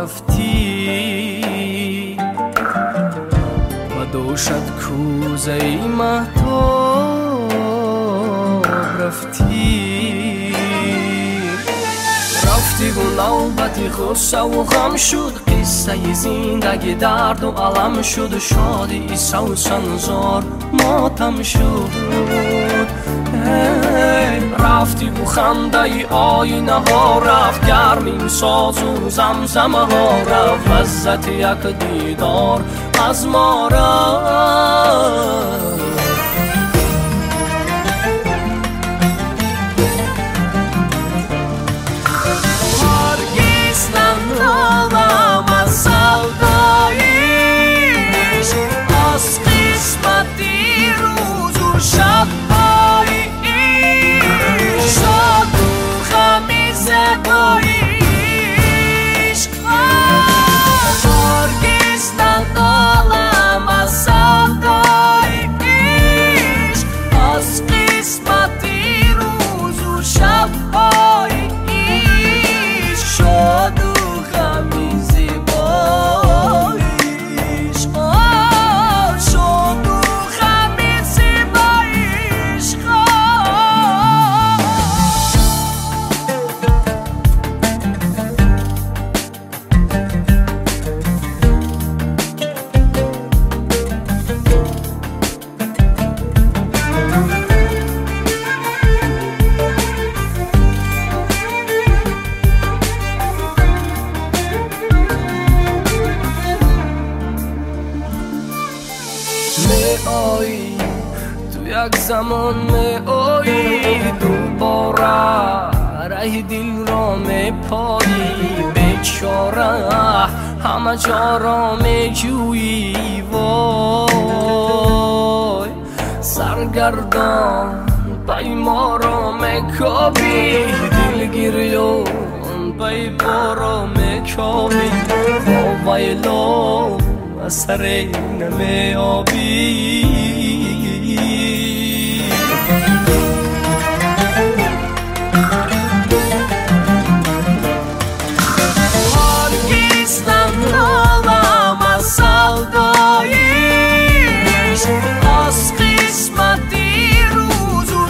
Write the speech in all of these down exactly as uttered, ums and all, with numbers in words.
رفتی و دوشت کوزه مهتاب رفتی رفتی و نوبتی غصه و غم شد قصه زندگی درد و علم شد شادی سوسن زار ماتم شد رفتی و خنده ای آینه ها رفت گرمین ساز و زمزمه ها رفت لذت یک دیدار از ما رفت هرگز نندالم از سوداییش از قسمتی روز و شب زباییش هرگز نندالم از سوداییش از قسمتی روز و شب‌هاییش شاد و غمی زیباییش شاد و غمی زیباییش آیی تو یک زمان می آیی دوباره ره دل را می پایی بیچاره همه جا را می جویی وای سرگردان پای ما را می کابی دلگیریان پای پا را می کابی وایلو سر نمی آبی هرگز نندالم از سوداییش از قسمتی روز و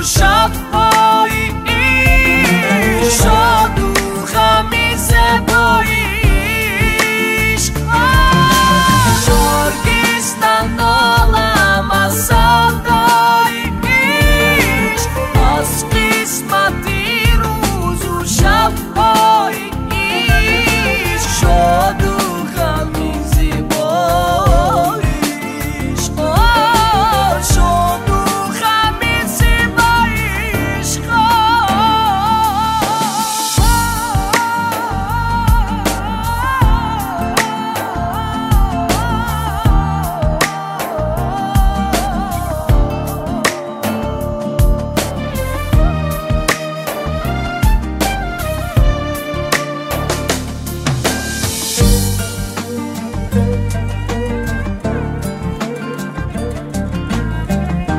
شب‌هاییش شاد و غمی زباییش هرگز نندالم از سوداییش از قسمتی روز و شب‌هاییش شاد و غمی زیباییش شاد و غمی زیباییش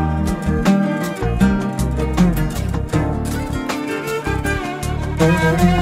Thank you.